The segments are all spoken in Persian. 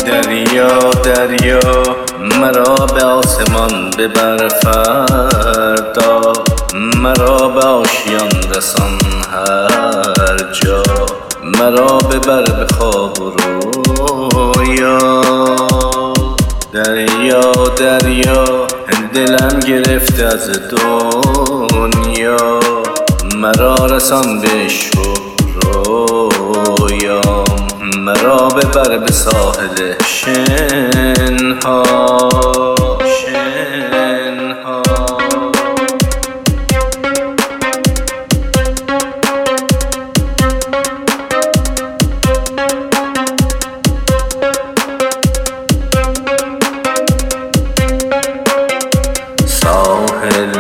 دریا دریا مرا به آسمان ببر فردا، مرا به آشیان رسان هر جا، مرا ببر به خواب و رویا. دریا دریا دلم گرفته از دنیا، مرا رسان به عشق و رویام، مرا ببر به ساحل شنها. ساحل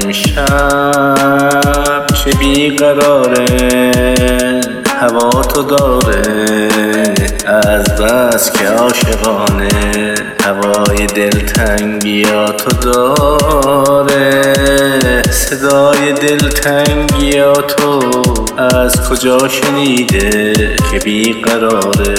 امشب چه بیقراره، هوا تو داره از بس که عاشقانه، هوای دلتنگیا تو داره، صدای دلتنگیا تو از کجا شنیده که بیقراره.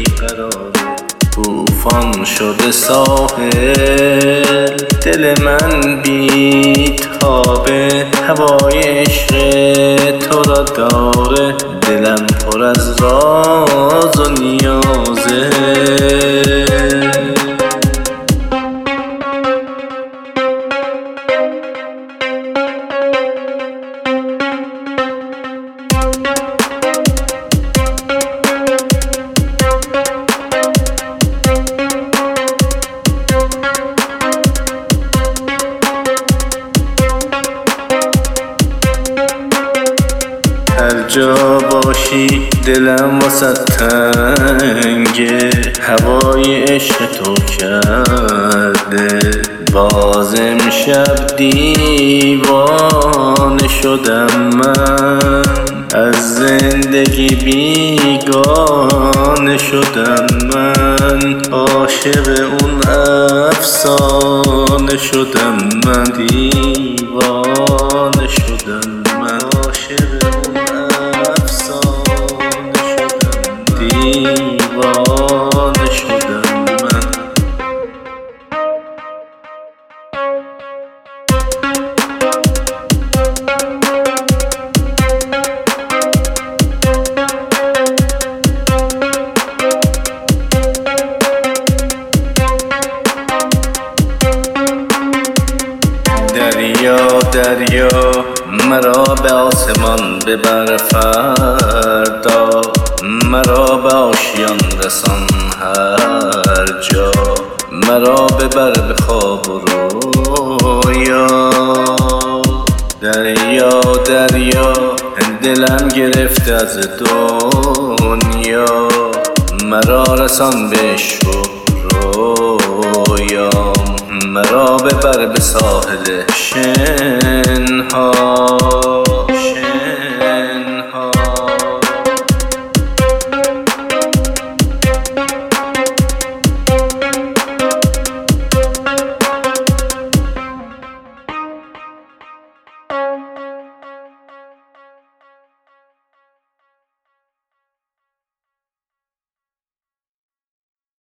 طوفان شده ساحل دل من بی‌تابه، هوای عشق تو را داره، دلم پر از راز و نیازه. هر جا باشی دلم واسه تنگه، هوای عشق تو کرده، باز امشب دیوانه شدم من، از زندگی بیگانه شدم من، عاشق اون افسانه شدم من، دیوانه شدم من، عاشق دیوانه شدم من. دریا دریا مرا به آسمان ببر فردا، مرا به آشیان رسان هر جا، مرا ببر به خواب و رویا. دریا دریا دلم گرفته از دنیا، مرا رسان به عشق و رویام، مرا ببر به ساحل شنها.